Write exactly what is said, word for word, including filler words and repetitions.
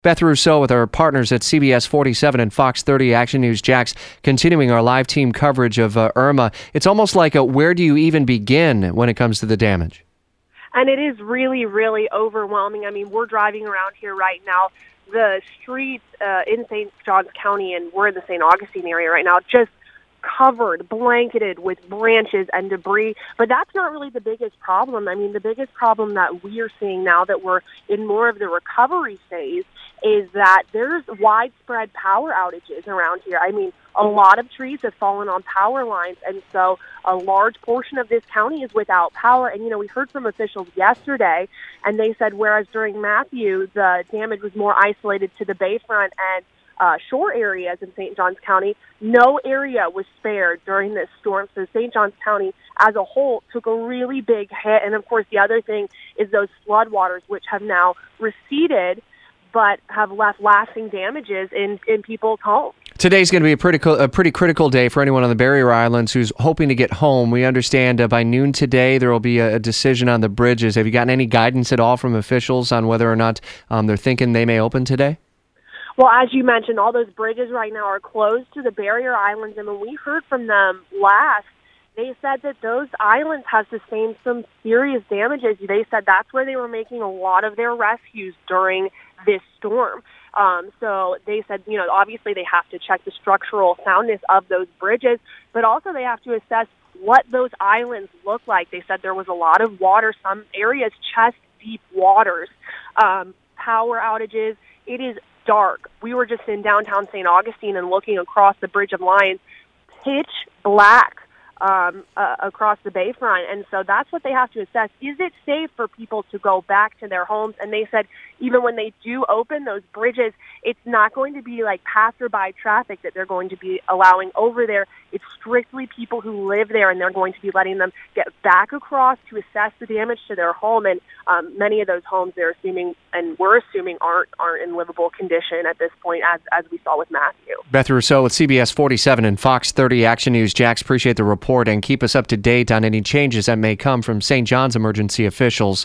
Beth Rousseau with our partners at C B S forty-seven and Fox thirty Action News Jax, continuing our live team coverage of uh, Irma. It's almost like a, where do you even begin when it comes to the damage? And it is really, really overwhelming. I mean, we're driving around here right now. The streets uh, in Saint Johns County, and we're in the Saint Augustine area right now, just covered, blanketed with branches and debris. But that's not really the biggest problem. I mean, the biggest problem that we are seeing now that we're in more of the recovery phase is that there's widespread power outages around here. I mean, a lot of trees have fallen on power lines, and so a large portion of this county is without power. And, you know, we heard from officials yesterday, and they said whereas during Matthew, the damage was more isolated to the bayfront and Uh, shore areas in Saint Johns County, no area was spared during this storm. So Saint Johns County as a whole took a really big hit. And of course, the other thing is those floodwaters, which have now receded, but have left lasting damages in, in people's homes. Today's going to be a pretty, a pretty critical day for anyone on the Barrier Islands who's hoping to get home. We understand uh, by noon today there will be a, a decision on the bridges. Have you gotten any guidance at all from officials on whether or not um, they're thinking they may open today? Well, as you mentioned, all those bridges right now are closed to the Barrier Islands, and when we heard from them last, they said that those islands have sustained some serious damages. They said that's where they were making a lot of their rescues during this storm. Um, so they said, you know, obviously they have to check the structural soundness of those bridges, but also they have to assess what those islands look like. They said there was a lot of water, some areas chest-deep waters, um, power outages. It is dark. We were just in downtown Saint Augustine and looking across the Bridge of Lions, pitch black um, uh, across the bayfront. And so that's what they have to assess. Is it safe for people to go back to their homes? And they said even when they do open those bridges, it's not going to be like passerby traffic that they're going to be allowing over there. It's strictly people who live there, and they're going to be letting them get back across to assess the damage to their home. And um, many of those homes they're assuming, and we're assuming, aren't aren't in livable condition at this point, as as we saw with Matthew. Beth Rousseau with C B S forty-seven and Fox thirty Action News Jax, appreciate the report and keep us up to date on any changes that may come from Saint John's emergency officials.